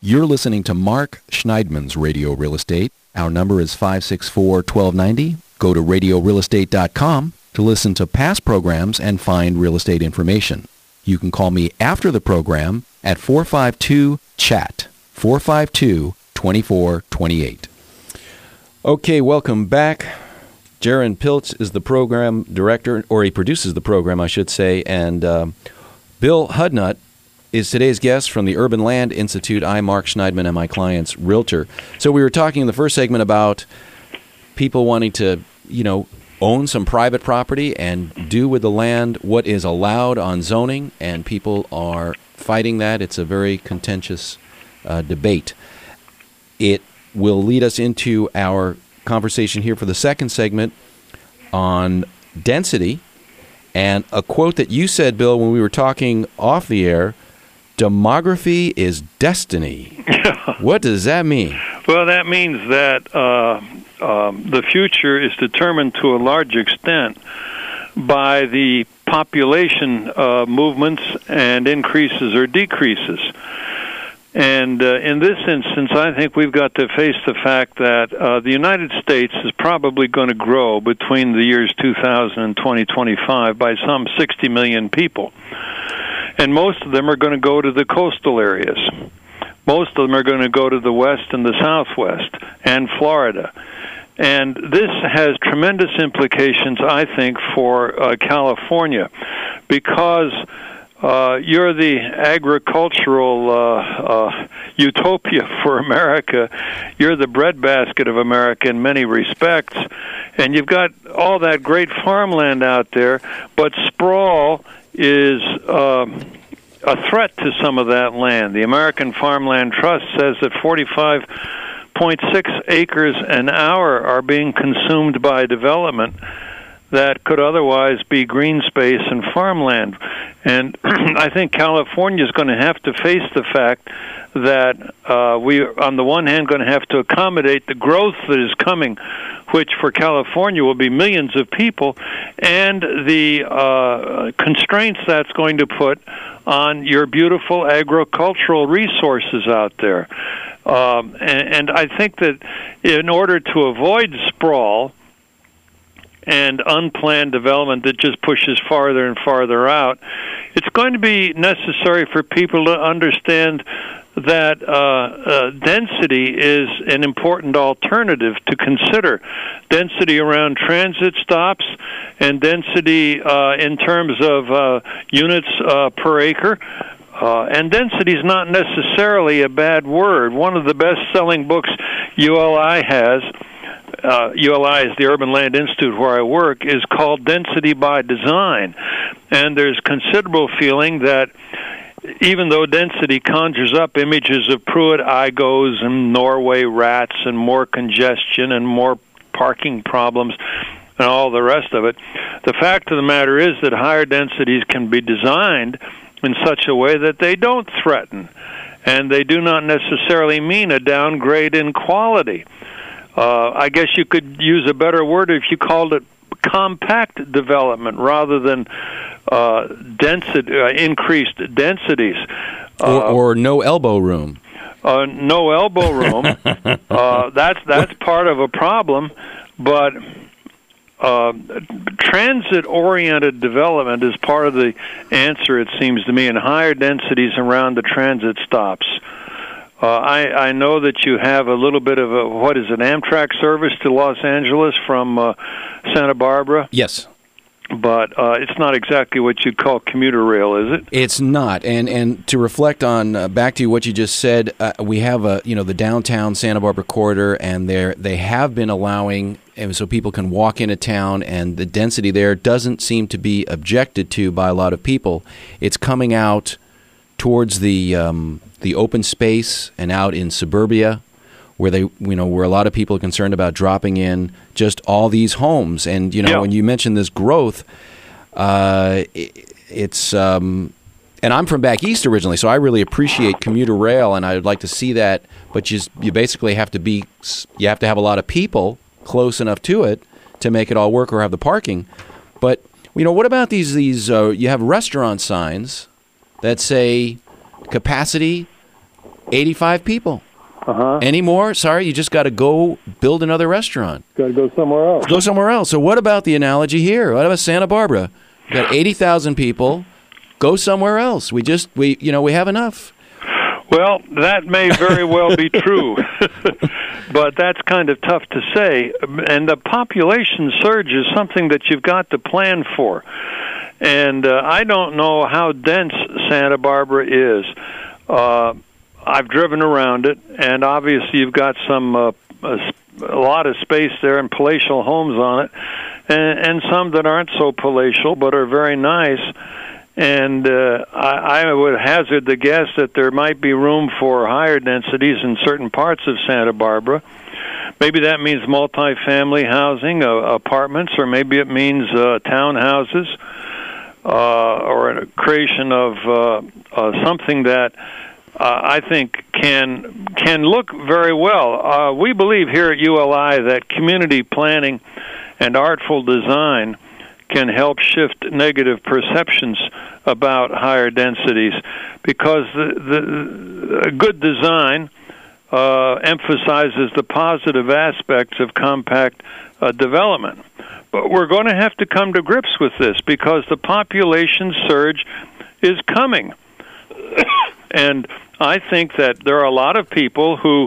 You're listening to Mark Schneidman's Radio Real Estate. Our number is 564-1290. Go to radiorealestate.com to listen to past programs and find real estate information. You can call me after the program at 452-CHAT, 452-2428. Okay, welcome back. Jaron Piltz is the program director, or he produces the program, I should say, and Bill Hudnut is today's guest from the Urban Land Institute. I'm Mark Schneidman and my client's realtor. So we were talking in the first segment about people wanting to, own some private property and do with the land what is allowed on zoning, and people are fighting that. It's a very contentious debate. It will lead us into our conversation here for the second segment on density, and a quote that you said, Bill, when we were talking off the air: demography is destiny. What does that mean? Well, that means that the future is determined to a large extent by the population movements and increases or decreases. And in this instance, I think we've got to face the fact that the United States is probably going to grow between the years 2000 and 2025 by some 60 million people. And most of them are going to go to the coastal areas. Most of them are going to go to the west and the southwest and Florida. And this has tremendous implications, I think, for California, because you're the agricultural utopia for America. You're the breadbasket of America in many respects. And you've got all that great farmland out there, but sprawl is a threat to some of that land. The American Farmland Trust says that 45.6 acres an hour are being consumed by development that could otherwise be green space and farmland. And I think California is going to have to face the fact that we are, on the one hand, going to have to accommodate the growth that is coming, which for California will be millions of people, and the constraints that's going to put on your beautiful agricultural resources out there. And I think that in order to avoid sprawl and unplanned development that just pushes farther and farther out, it's going to be necessary for people to understand that density is an important alternative to consider. Density around transit stops and density in terms of units per acre. And density is not necessarily a bad word. One of the best-selling books ULI has, ULI is the Urban Land Institute where I work, is called Density by Design. And there's considerable feeling that even though density conjures up images of Pruitt-Igos and Norway rats and more congestion and more parking problems and all the rest of it, the fact of the matter is that higher densities can be designed in such a way that they don't threaten, and they do not necessarily mean a downgrade in quality. I guess you could use a better word if you called it compact development rather than increased densities. Or no elbow room. No elbow room. That's part of a problem, but transit-oriented development is part of the answer, it seems to me, in higher densities around the transit stops. I know that you have a little bit of what is an Amtrak service to Los Angeles from Santa Barbara? Yes. But it's not exactly what you'd call commuter rail, is it? It's not. And to reflect on, back to what you just said, we have the downtown Santa Barbara corridor, and they have been allowing, and so people can walk into town, and the density there doesn't seem to be objected to by a lot of people. It's coming out towards the open space and out in suburbia, where where a lot of people are concerned about dropping in just all these homes. And when you mention this growth, it's and I'm from back east originally, so I really appreciate commuter rail, and I'd like to see that. But you basically have to have a lot of people close enough to it to make it all work, or have the parking. But what about these you have restaurant signs that say capacity 85 people. Uh-huh. Any more? Sorry, you just got to go build another restaurant. Got to go somewhere else. Go somewhere else. So what about the analogy here? What about Santa Barbara? We got 80,000 people. Go somewhere else. We have enough. Well, that may very well be true, but that's kind of tough to say. And the population surge is something that you've got to plan for. And I don't know how dense Santa Barbara is. I've driven around it, and obviously you've got a lot of space there and palatial homes on it, and some that aren't so palatial but are very nice. And I would hazard the guess that there might be room for higher densities in certain parts of Santa Barbara. Maybe that means multifamily housing, apartments, or maybe it means townhouses, or a creation of something that I think can look very well. We believe here at ULI that community planning and artful design can help shift negative perceptions about higher densities, because the good design emphasizes the positive aspects of compact development. But we're going to have to come to grips with this, because the population surge is coming. And I think that there are a lot of people who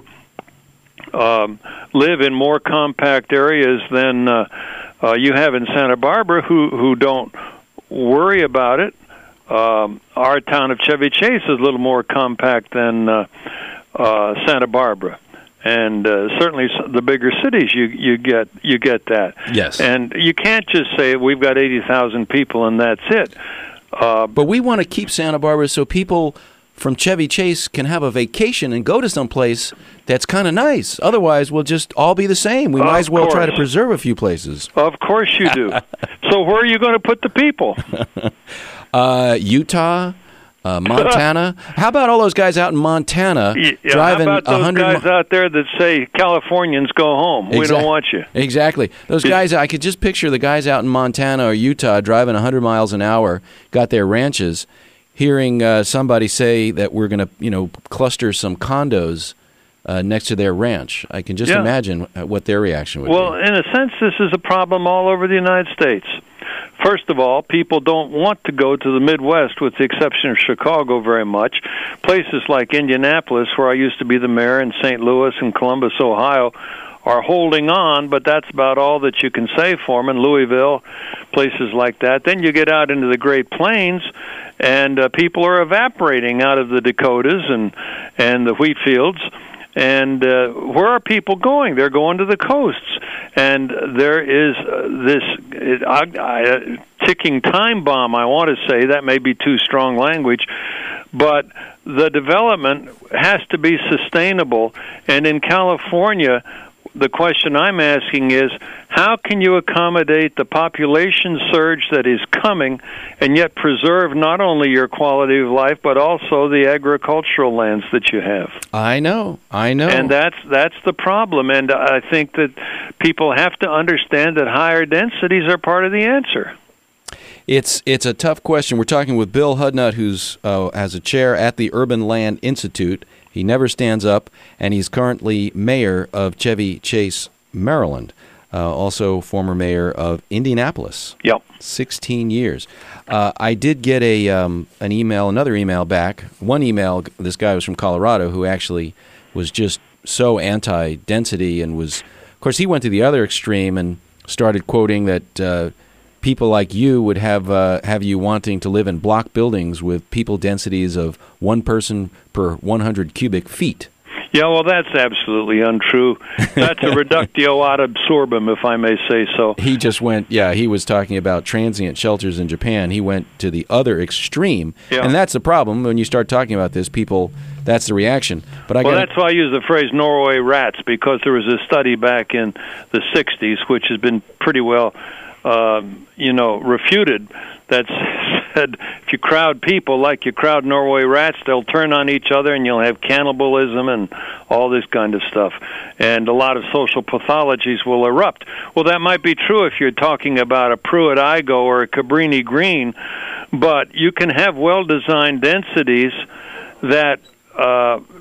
live in more compact areas than you have in Santa Barbara who don't worry about it. Our town of Chevy Chase is a little more compact than Santa Barbara, and certainly the bigger cities you get that. Yes, and you can't just say we've got 80,000 people and that's it. But we want to keep Santa Barbara so people from Chevy Chase can have a vacation and go to some place that's kind of nice. Otherwise, we'll just all be the same. We might as well try to preserve a few places. Of course you do. So where are you going to put the people? Utah, Montana. How about all those guys out in Montana driving 100 How about those guys out there that say, Californians, go home. We don't want you. Exactly. Those guys, I could just picture the guys out in Montana or Utah driving 100 miles an hour, got their ranches, hearing somebody say that we're going to, cluster some condos next to their ranch. I can just imagine what their reaction would be. Well, in a sense, this is a problem all over the United States. First of all, people don't want to go to the Midwest, with the exception of Chicago, very much. Places like Indianapolis, where I used to be the mayor, and St. Louis and Columbus, Ohio, are holding on, but that's about all that you can say for them. In Louisville, places like that. Then you get out into the Great Plains, and people are evaporating out of the Dakotas and the wheat fields. And where are people going? They're going to the coasts. And there is this ticking time bomb, I want to say. That may be too strong language. But the development has to be sustainable. And in California, the question I'm asking is, how can you accommodate the population surge that is coming and yet preserve not only your quality of life but also the agricultural lands that you have? I know. And that's the problem. And I think that people have to understand that higher densities are part of the answer. It's a tough question. We're talking with Bill Hudnut, who's has a chair at the Urban Land Institute. He never stands up, and he's currently mayor of Chevy Chase, Maryland. Also former mayor of Indianapolis. Yep. 16 years. I did get another email back. One email, this guy was from Colorado, who actually was just so anti-density and was, of course, he went to the other extreme and started quoting that people like you would have you wanting to live in block buildings with people densities of one person per 100 cubic feet. Yeah, well, that's absolutely untrue. That's a reductio ad absurdum, if I may say so. He just went, he was talking about transient shelters in Japan. He went to the other extreme. Yeah. And that's the problem. When you start talking about this, people, that's the reaction. But that's why I use the phrase Norway rats, because there was a study back in the 60s, which has been pretty well refuted, that said if you crowd people like you crowd Norway rats, they'll turn on each other and you'll have cannibalism and all this kind of stuff. And a lot of social pathologies will erupt. Well, that might be true if you're talking about a Pruitt-Igoe or a Cabrini Green, but you can have well-designed densities that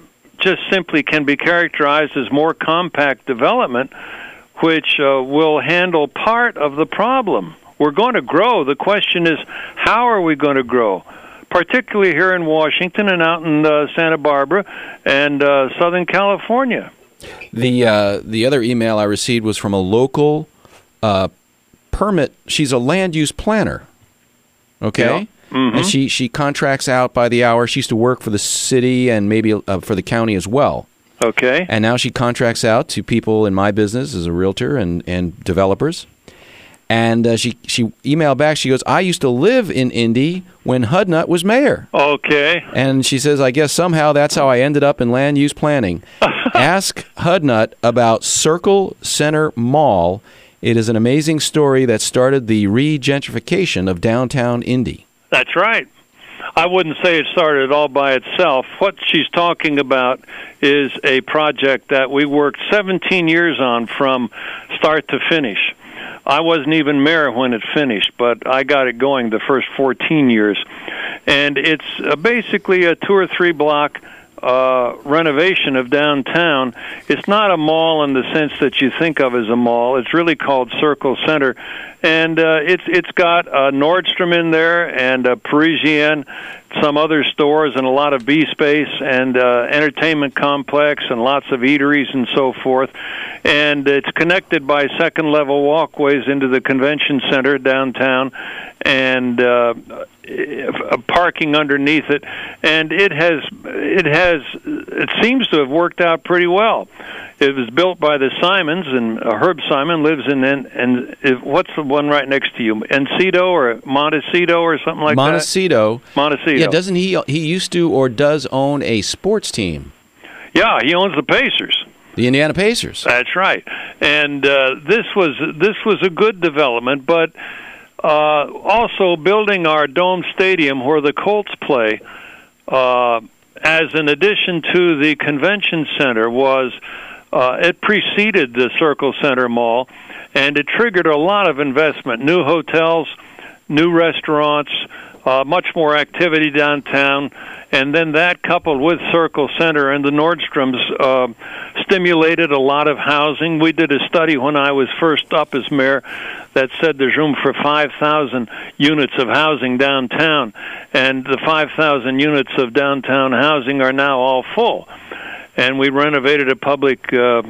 just simply can be characterized as more compact development, which will handle part of the problem. We're going to grow. The question is, how are we going to grow? Particularly here in Washington and out in Santa Barbara and Southern California. The other email I received was from a local permit. She's a land use planner. Okay? Yeah. Mm-hmm. And she contracts out by the hour. She used to work for the city and maybe for the county as well. Okay. And now she contracts out to people in my business as a realtor and developers. And she emailed back. She goes, I used to live in Indy when Hudnut was mayor. Okay. And she says, I guess somehow that's how I ended up in land use planning. Ask Hudnut about Circle Center Mall. It is an amazing story that started the re-gentrification of downtown Indy. That's right. I wouldn't say it started all by itself. What she's talking about is a project that we worked 17 years on from start to finish. I wasn't even mayor when it finished, but I got it going the first 14 years. And it's basically a 2 or 3 block renovation of downtown. It's not a mall in the sense that you think of as a mall. It's really called Circle Center. And it's got a Nordstrom in there and a Parisienne, some other stores, and a lot of B space and entertainment complex and lots of eateries and so forth. And it's connected by second-level walkways into the convention center downtown and parking underneath it. And it seems to have worked out pretty well. It was built by the Simons, and Herb Simon lives in what's the one right next to you? Encino or Montecito or something like Montecito. that? Montecito. Yeah, doesn't he used to or does own a sports team? Yeah, he owns the Pacers. The Indiana Pacers. That's right. And this was a good development, but also building our dome stadium where the Colts play as an addition to the convention center was it preceded the Circle Center Mall, and it triggered a lot of investment, new hotels, new restaurants, much more activity downtown, and then that coupled with Circle Center and the Nordstroms stimulated a lot of housing. We did a study when I was first up as mayor that said there's room for 5,000 units of housing downtown, and the 5,000 units of downtown housing are now all full. And we renovated a public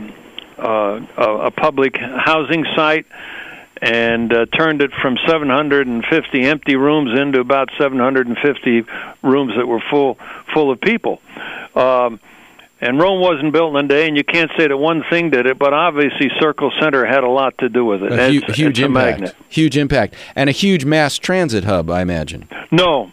housing site and turned it from 750 empty rooms into about 750 rooms that were full of people. And Rome wasn't built in a day, and you can't say that one thing did it, but obviously Circle Center had a lot to do with it. Huge impact. Magnet. Huge impact. And a huge mass transit hub, I imagine. No.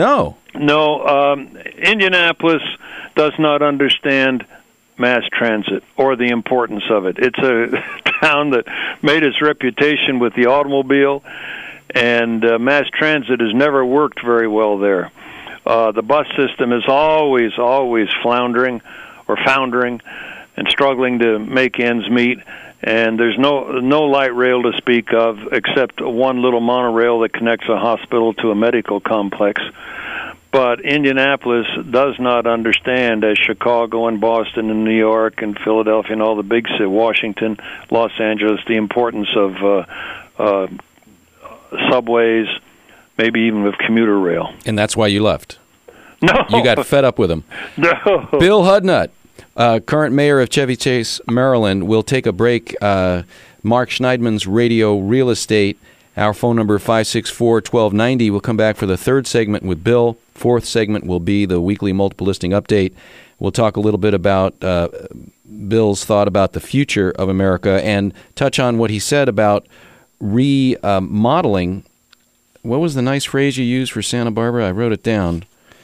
Indianapolis does not understand mass transit or the importance of it. It's a town that made its reputation with the automobile, and mass transit has never worked very well there. The bus system is always foundering and struggling to make ends meet, and there's no light rail to speak of except one little monorail that connects a hospital to a medical complex. But Indianapolis does not understand, as Chicago and Boston and New York and Philadelphia and all the big cities, Washington, Los Angeles, the importance of subways, maybe even with commuter rail. And that's why you left. No. You got fed up with them. No. Bill Hudnut, current mayor of Chevy Chase, Maryland, will take a break. Mark Schneidman's Radio Real Estate. Our phone number 564-1290. We'll come back for the third segment with Bill. Fourth segment will be the weekly multiple listing update. We'll talk a little bit about Bill's thought about the future of America and touch on what he said about remodeling. What was the nice phrase you used for Santa Barbara? I wrote it down.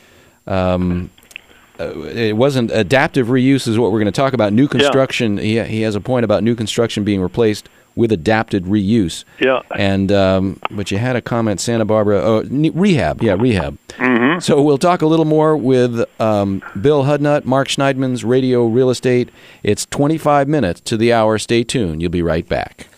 It wasn't adaptive reuse is what we're going to talk about. New construction. Yeah. He has a point about new construction being replaced with adapted reuse. Yeah. And but you had a comment, Santa Barbara, rehab. Yeah, rehab. Mm-hmm. So we'll talk a little more with Bill Hudnut, Mark Schneidman's Radio Real Estate. It's 25 minutes to the hour. Stay tuned. You'll be right back.